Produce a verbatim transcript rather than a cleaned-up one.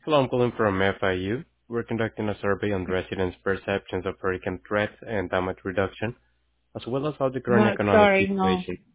Hello, I'm calling from F I U. We're conducting a survey on residents' perceptions of hurricane threats and damage reduction, as well as how the current No, economic sorry, no. situation.